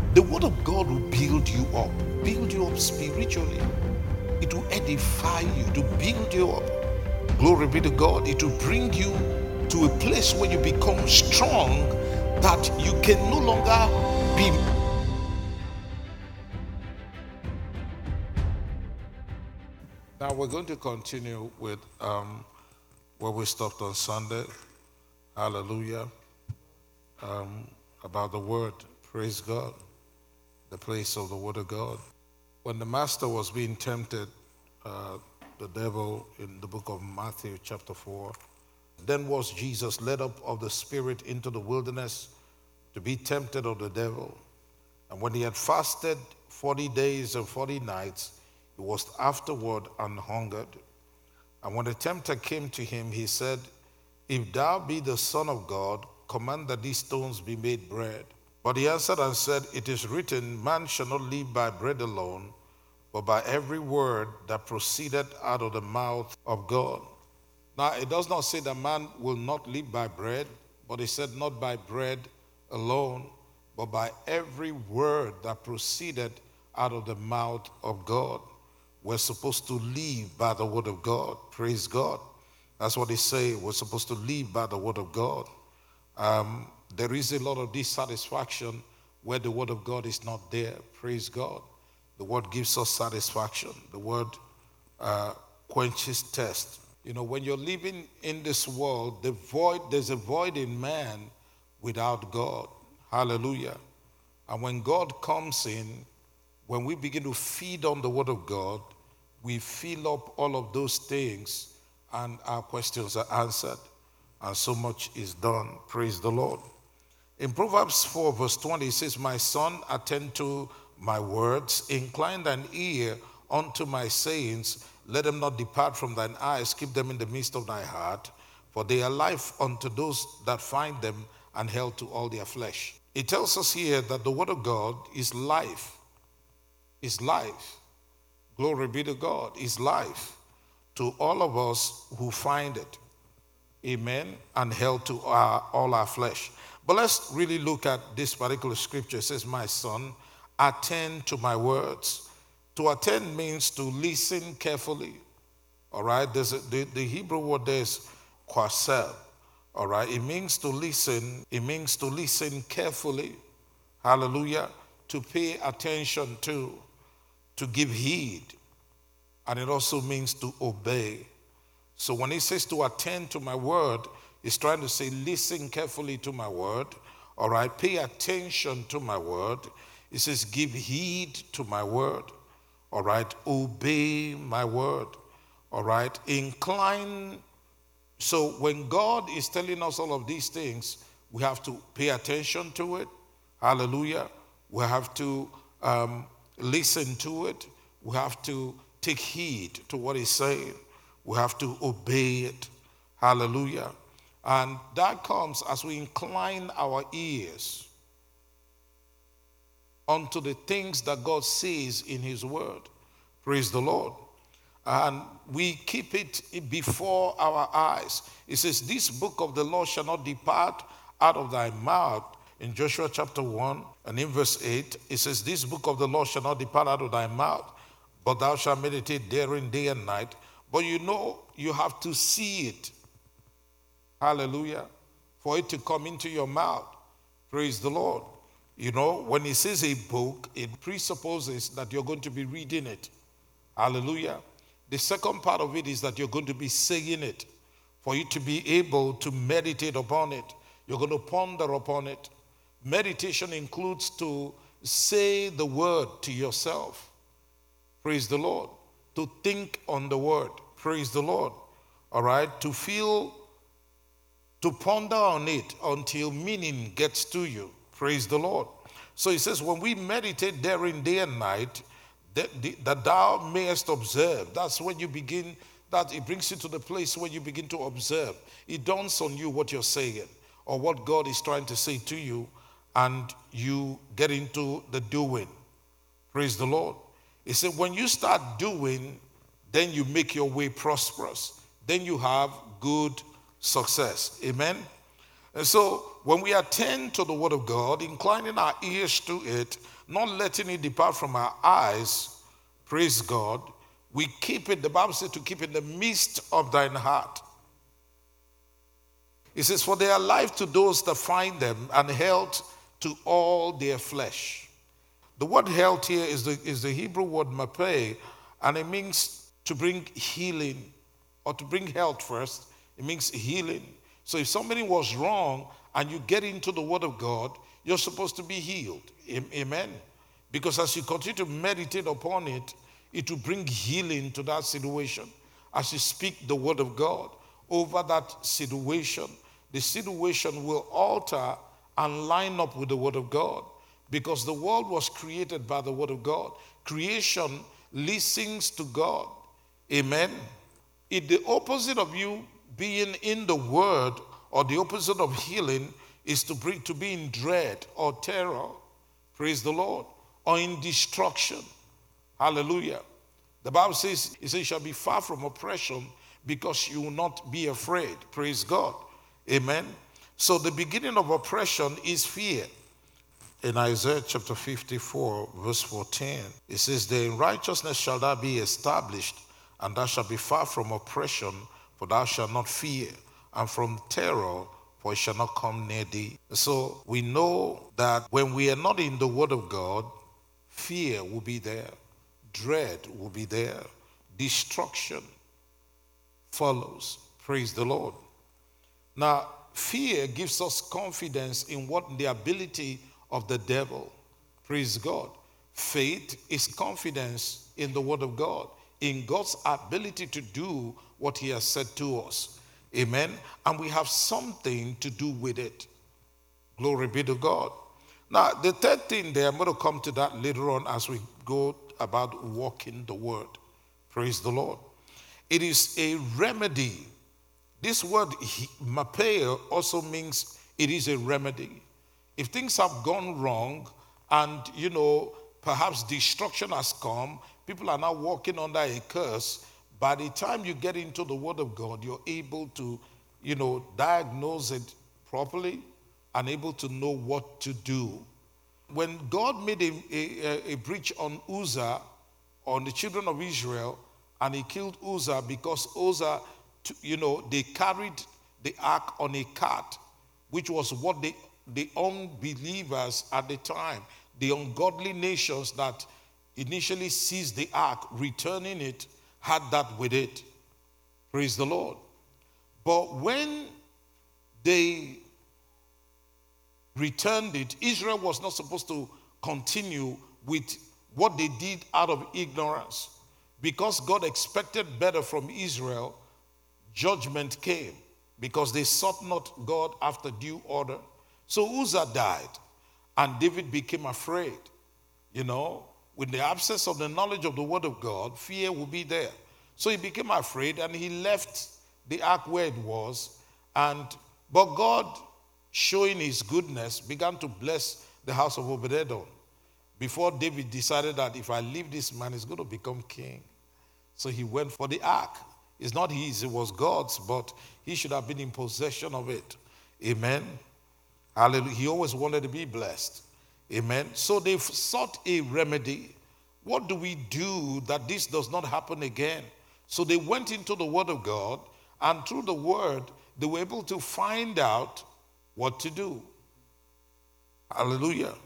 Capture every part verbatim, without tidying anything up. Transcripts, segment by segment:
The word of God will build you up, build you up spiritually. It will edify you, to build you up. Glory be to God. It will bring you to a place where you become strong, that you can no longer be. Now we're going to continue with um, where we stopped on Sunday. Hallelujah. Um, about the word. Praise God. The place of the word of God. When the master was being tempted, uh, the devil, in the book of Matthew chapter four, then was Jesus led up of the Spirit into the wilderness to be tempted of the devil. And when he had fasted forty days and forty nights, he was afterward an hungered. And when the tempter came to him, he said, If thou be the Son of God, command that these stones be made bread. But he answered and said, It is written, Man shall not live by bread alone, but by every word that proceeded out of the mouth of God. Now, it does not say that man will not live by bread, but it said not by bread alone, but by every word that proceeded out of the mouth of God. We're supposed to live by the word of God. Praise God. That's what they say. We're supposed to live by the word of God. Um, there is a lot of dissatisfaction where the word of God is not there. Praise God. The word gives us satisfaction. The word uh, quenches thirst. You know, when you're living in this world, the void, there's a void in man without God. Hallelujah. And when God comes in, when we begin to feed on the word of God, we fill up all of those things and our questions are answered. And so much is done. Praise the Lord. In Proverbs four verse twenty, it says, My son, attend to my words, incline thine ear unto my sayings, let them not depart from thine eyes, keep them in the midst of thy heart, for they are life unto those that find them, and health to all their flesh. It tells us here that the word of God is life. Is life. Glory be to God. Is life to all of us who find it. Amen. And health to our, all our flesh. But let's really look at this particular scripture. It says, My son, attend to my words. To attend means to listen carefully. All right. There's a, the, the Hebrew word there is quasel. All right. It means to listen. It means to listen carefully. Hallelujah. To pay attention to. To give heed. And it also means to obey. So when he says to attend to my word, he's trying to say listen carefully to my word. All right. Pay attention to my word. He says give heed to my word. All right. Obey my word. All right. Incline. So when God is telling us all of these things, we have to pay attention to it. Hallelujah. We have to um, listen to it. We have to take heed to what he's saying. We have to obey it. Hallelujah. And that comes as we incline our ears unto the things that God says in his word. Praise the Lord. And we keep it before our eyes. It says, This book of the law shall not depart out of thy mouth. In Joshua chapter one and in verse eight, it says, This book of the law shall not depart out of thy mouth, but thou shalt meditate therein day and night. But you know, you have to see it. Hallelujah. For it to come into your mouth. Praise the Lord. You know, when it says a book, it presupposes that you're going to be reading it. Hallelujah. The second part of it is that you're going to be saying it. For you to be able to meditate upon it. You're going to ponder upon it. Meditation includes to say the word to yourself. Praise the Lord. To think on the word. Praise the Lord. All right. To feel, to ponder on it until meaning gets to you. Praise the Lord. So he says, when we meditate therein day and night, that, that thou mayest observe. That's when you begin, that it brings you to the place where you begin to observe. It dawns on you what you're saying or what God is trying to say to you, and you get into the doing. Praise the Lord. He said, when you start doing, then you make your way prosperous. Then you have good success. Amen. And so when we attend to the word of God, inclining our ears to it, not letting it depart from our eyes, praise God, we keep it, the Bible says, to keep in the midst of thine heart. It says, for they are life to those that find them, and health to all their flesh. The word health here is the, is the Hebrew word mapeh, and it means to bring healing, or to bring health first. It means healing. So if somebody was wrong and you get into the word of God, you're supposed to be healed. Amen. Because as you continue to meditate upon it, it will bring healing to that situation. As you speak the word of God over that situation, the situation will alter and line up with the word of God. Because the world was created by the word of God. Creation listens to God. Amen. If the opposite of you being in the word, or the opposite of healing, is to bring to be in dread or terror, praise the Lord, or in destruction. Hallelujah. The Bible says, it says, you shall be far from oppression, because you will not be afraid. Praise God. Amen. So the beginning of oppression is fear. In Isaiah chapter fifty-four, verse fourteen, it says, "There in righteousness shall thou be established, and thou shalt be far from oppression, for thou shalt not fear, and from terror, for it shall not come near thee." So we know that when we are not in the word of God, fear will be there, dread will be there, destruction follows. Praise the Lord. Now, fear gives us confidence in what the ability of the devil. Praise God. Faith is confidence in the word of God, in God's ability to do what he has said to us. Amen. And we have something to do with it. Glory be to God. Now, the third thing there, I'm going to come to that later on as we go about walking the word. Praise the Lord. It is a remedy. This word, mapeh, also means it is a remedy. If things have gone wrong and, you know, perhaps destruction has come, people are now walking under a curse, by the time you get into the word of God, you're able to, you know, diagnose it properly and able to know what to do. When God made a, a, a breach on Uzzah, on the children of Israel, and he killed Uzzah because Uzzah, you know, they carried the ark on a cart, which was what they the unbelievers at the time, the ungodly nations that initially seized the ark, returning it, had that with it. Praise the Lord. But when they returned it, Israel was not supposed to continue with what they did out of ignorance. Because God expected better from Israel, judgment came, because they sought not God after due order. So Uzzah died, and David became afraid. You know, with the absence of the knowledge of the word of God, fear will be there. So he became afraid, and he left the ark where it was. And but God, showing his goodness, began to bless the house of Obed-Edom. Before David decided that if I leave this man, he's going to become king. So he went for the ark. It's not his, it was God's, but he should have been in possession of it. Amen. Hallelujah. He always wanted to be blessed. Amen. So they've sought a remedy. What do we do that this does not happen again? So they went into the word of God, and through the word, they were able to find out what to do. Hallelujah.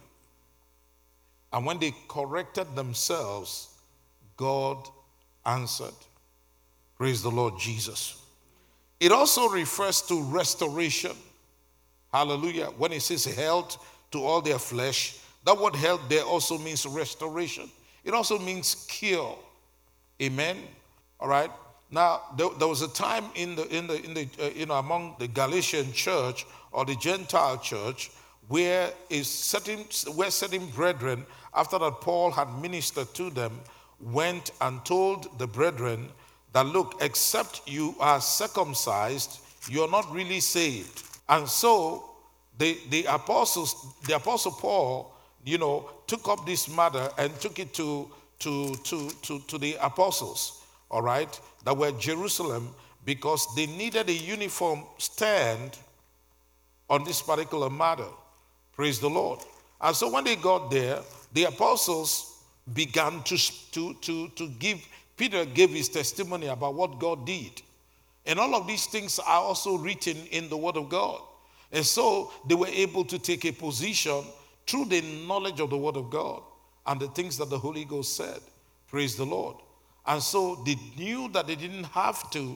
And when they corrected themselves, God answered. Praise the Lord Jesus. It also refers to restoration. Hallelujah. When it says health to all their flesh, that word health there also means restoration. It also means cure. Amen. All right. Now, there, there was a time in the in the in the uh, you know among the Galatian church or the Gentile church where a certain where certain brethren, after that Paul had ministered to them, went and told the brethren that, look, except you are circumcised, you're not really saved. And so the, the apostles, the apostle Paul, you know, took up this matter and took it to, to, to, to, to the apostles, all right, that were at Jerusalem, because they needed a uniform stand on this particular matter. Praise the Lord. And so when they got there, the apostles began to, to, to, to give, Peter gave his testimony about what God did. And all of these things are also written in the Word of God. And so they were able to take a position through the knowledge of the Word of God and the things that the Holy Ghost said. Praise the Lord. And so they knew that they didn't have to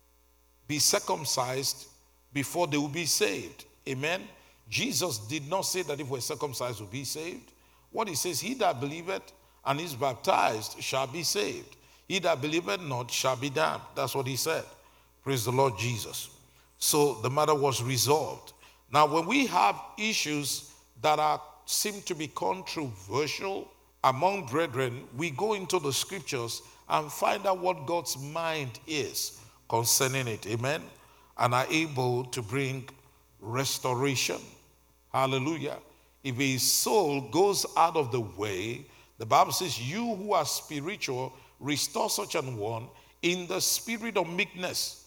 be circumcised before they would be saved. Amen. Jesus did not say that if we're circumcised we'll be saved. What he says, he that believeth and is baptized shall be saved. He that believeth not shall be damned. That's what he said. Praise the Lord Jesus. So the matter was resolved. Now when we have issues that are seem to be controversial among brethren, we go into the scriptures and find out what God's mind is concerning it. Amen. And are able to bring restoration. Hallelujah. If a soul goes out of the way, the Bible says, you who are spiritual, restore such an one in the spirit of meekness,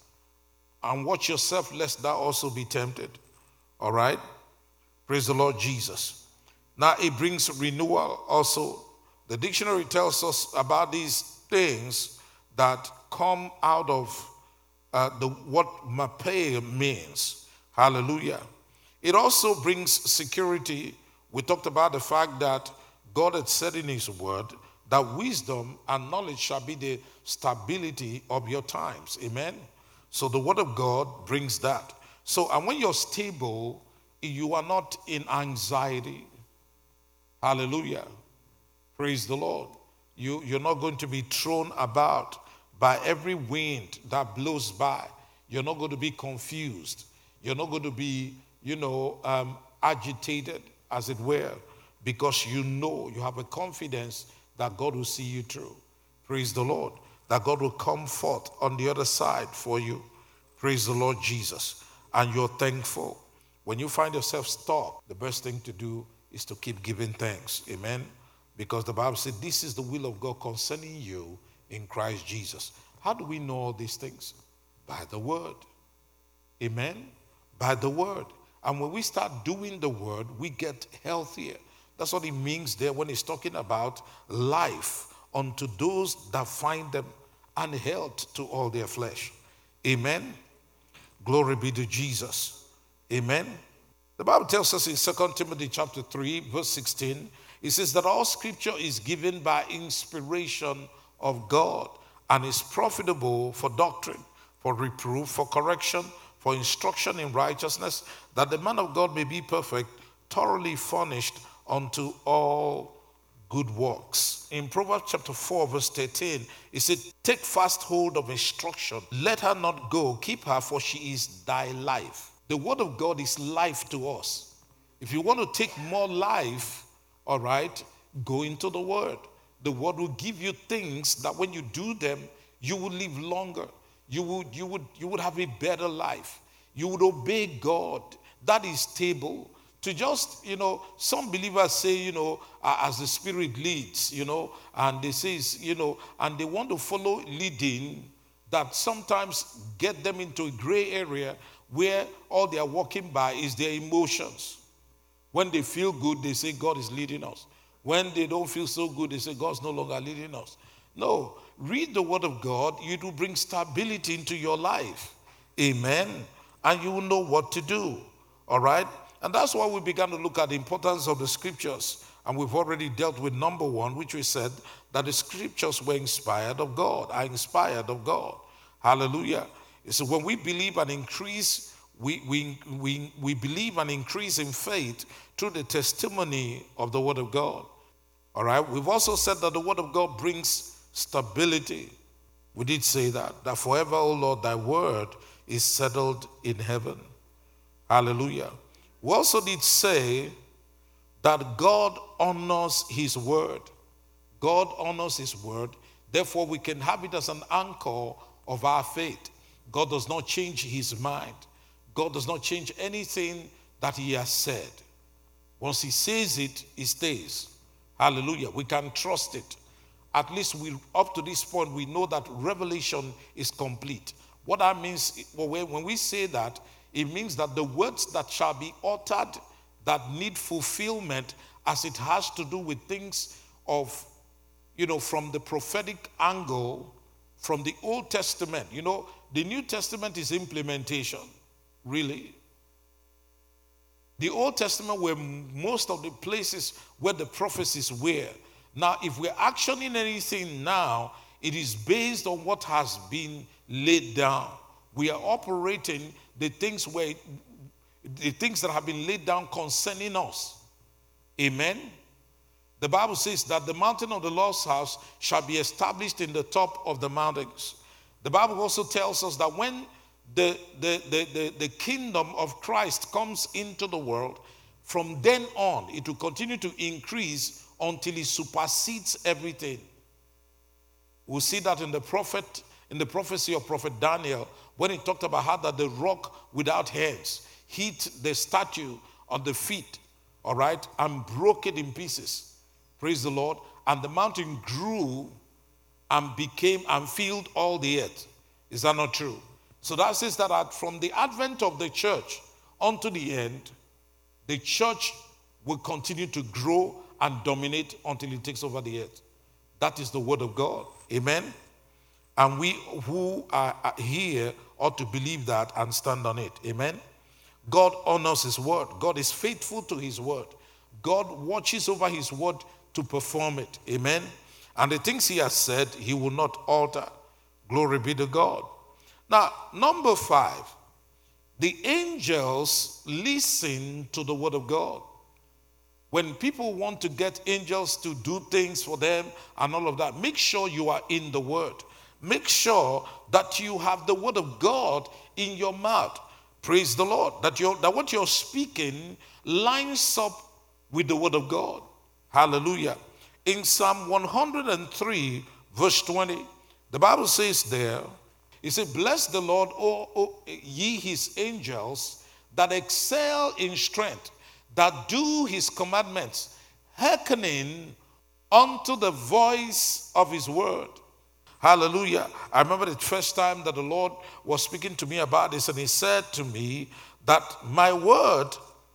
and watch yourself lest thou also be tempted. All right? Praise the Lord Jesus. Now it brings renewal also. The dictionary tells us about these things that come out of uh, the what mapei means. Hallelujah. It also brings security. We talked about the fact that God had said in his word that wisdom and knowledge shall be the stability of your times. Amen. So the word of God brings that. So, and when you're stable, you are not in anxiety. Hallelujah. Praise the Lord. You, you're not going to be thrown about by every wind that blows by. You're not going to be confused. You're not going to be, you know, um, agitated, as it were, because you know, you have a confidence that God will see you through. Praise the Lord. That God will come forth on the other side for you. Praise the Lord Jesus. And you're thankful. When you find yourself stuck, the best thing to do is to keep giving thanks. Amen. Because the Bible said, this is the will of God concerning you in Christ Jesus. How do we know all these things? By the word. Amen. By the word. And when we start doing the word, we get healthier. That's what it means there when he's talking about life unto those that find them, and health to all their flesh. Amen. Glory be to Jesus. Amen. The Bible tells us in Second Timothy chapter three, verse sixteen, it says that all scripture is given by inspiration of God and is profitable for doctrine, for reproof, for correction, for instruction in righteousness, that the man of God may be perfect, thoroughly furnished unto all good works. In Proverbs chapter four, verse thirteen, it said, take fast hold of instruction. Let her not go. Keep her, for she is thy life. The word of God is life to us. If you want to take more life, all right, go into the word. The word will give you things that when you do them, you will live longer. You would, you would, you would have a better life. You would obey God. That is stable. To just, you know, some believers say, you know, uh, as the Spirit leads, you know, and they say, you know, and they want to follow leading that sometimes get them into a gray area where all they are walking by is their emotions. When they feel good, they say God is leading us. When they don't feel so good, they say God's no longer leading us. No, read the word of God. It will bring stability into your life. Amen. And you will know what to do. All right. And that's why we began to look at the importance of the scriptures. And we've already dealt with number one, which we said that the scriptures were inspired of God, are inspired of God. Hallelujah. So when we believe and increase, we, we, we, we believe and increase in faith through the testimony of the word of God. All right. We've also said that the word of God brings stability. We did say that, that forever, O Lord, thy word is settled in heaven. Hallelujah. We also did say that God honors his word. God honors his word. Therefore, we can have it as an anchor of our faith. God does not change his mind. God does not change anything that he has said. Once he says it, it stays. Hallelujah. We can trust it. At least we, up to this point, we know that revelation is complete. What that means, when we say that, it means that the words that shall be uttered that need fulfillment as it has to do with things of, you know, from the prophetic angle, from the Old Testament. You know, the New Testament is implementation, really. The Old Testament were most of the places where the prophecies were. Now, if we're actioning anything now, it is based on what has been laid down. We are operating the things where the things that have been laid down concerning us. Amen. The Bible says that the mountain of the Lord's house shall be established in the top of the mountains. The Bible also tells us that when the, the, the, the, the kingdom of Christ comes into the world, from then on, it will continue to increase until it supersedes everything. We'll see that in the prophet, in the prophecy of Prophet Daniel, when he talked about how that the rock without heads hit the statue on the feet, all right, and broke it in pieces. Praise the Lord. And the mountain grew and became and filled all the earth. Is that not true? So that says that from the advent of the church unto the end, the church will continue to grow and dominate until it takes over the earth. That is the word of God. Amen. And we who are here ought to believe that and stand on it. Amen. God honors his word. God is faithful to his word. God watches over his word to perform it. Amen. And the things he has said, he will not alter. Glory be to God. Now, number five, the angels listen to the word of God. When people want to get angels to do things for them and all of that, make sure you are in the word. Make sure that you have the word of God in your mouth. Praise the Lord. That, you're, that what you're speaking lines up with the word of God. Hallelujah. In Psalm one hundred three, verse twenty, the Bible says there, it says, bless the Lord, O, o ye his angels, that excel in strength, that do his commandments, hearkening unto the voice of his word. Hallelujah. I remember the first time that the Lord was speaking to me about this, and he said to me that my word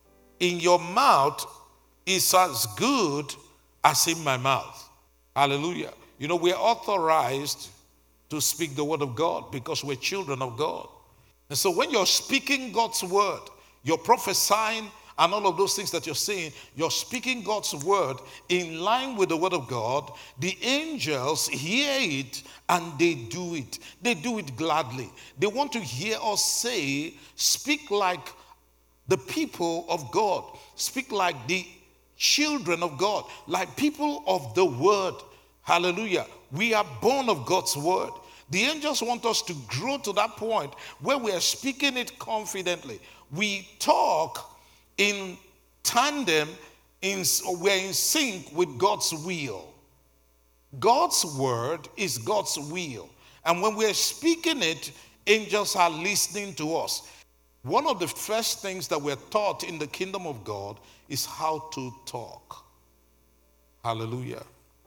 in your mouth is as good as in my mouth. Hallelujah. You know, we're authorized to speak the word of God because we're children of God. And so when you're speaking God's word, you're prophesying and all of those things that you're saying, you're speaking God's word in line with the word of God. The angels hear it and they do it. They do it gladly. They want to hear us say, speak like the people of God. Speak like the children of God, like people of the word. Hallelujah. We are born of God's word. The angels want us to grow to that point where we are speaking it confidently. We talk in tandem, in, we're in sync with God's will. God's word is God's will. And when we're speaking it, angels are listening to us. One of the first things that we're taught in the kingdom of God is how to talk. Hallelujah.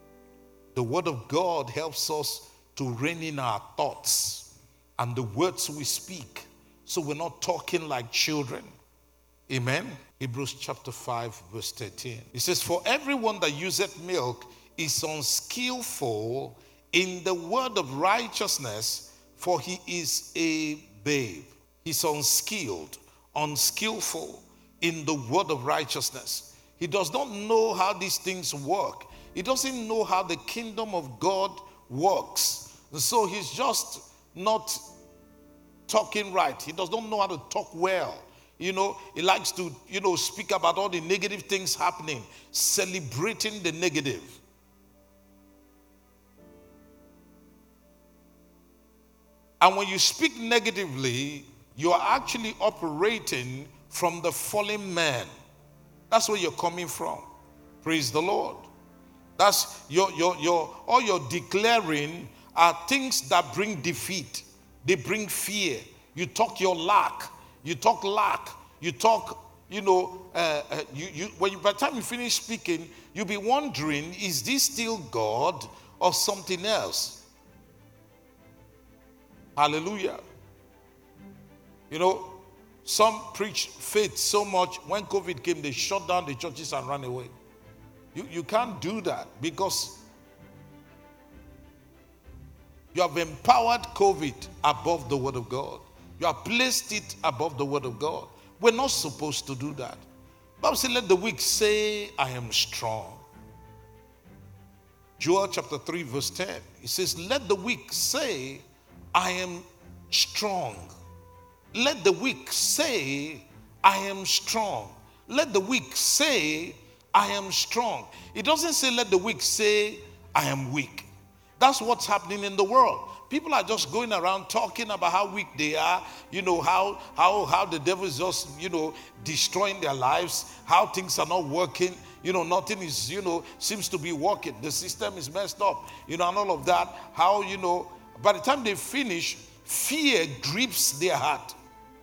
The word of God helps us to rein in our thoughts and the words we speak, so we're not talking like children. Amen. Hebrews chapter five, verse thirteen. It says, for everyone that useth milk is unskillful in the word of righteousness, for he is a babe. He's unskilled, unskillful in the word of righteousness. He does not know how these things work. He doesn't know how the kingdom of God works. So he's just not talking right. He does not know how to talk well. You know, he likes to, you know, speak about all the negative things happening, celebrating the negative. And when you speak negatively, you are actually operating from the fallen man. That's where you're coming from. Praise the Lord. That's your, your, your, all you're declaring are things that bring defeat. They bring fear. You talk your lack. You talk lack. You talk, you know, uh, uh, you, you, when you, by the time you finish speaking, you'll be wondering, is this still God or something else? Hallelujah. You know, Some preach faith so much. When COVID came, they shut down the churches and ran away. You, you can't do that because you have empowered COVID above the word of God. You have placed it above the word of God. We're not supposed to do that. Bible says, let the weak say, I am strong. Joel chapter three verse ten. It says, let the weak say, I am strong. Let the weak say, I am strong. Let the weak say, I am strong. It doesn't say, let the weak say, I am weak. That's what's happening in the world. People are just going around talking about how weak they are, you know, how, how, how the devil is just, you know, destroying their lives, how things are not working, you know, nothing is, you know, seems to be working. The system is messed up, you know, and all of that. How, you know, by the time they finish, fear grips their heart.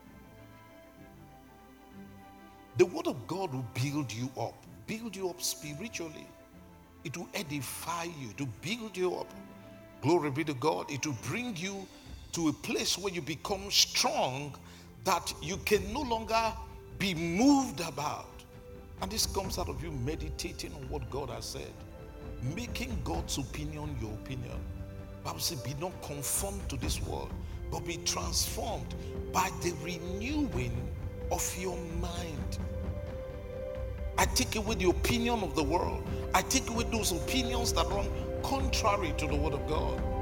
The word of God will build you up, build you up spiritually. It will edify you, to build you up. Glory be to God. It will bring you to a place where you become strong, that you can no longer be moved about. And this comes out of you meditating on what God has said, making God's opinion your opinion. Bible says, be not conformed to this world, but be transformed by the renewing of your mind. I take away the opinion of the world. I take away those opinions that run contrary to the word of God.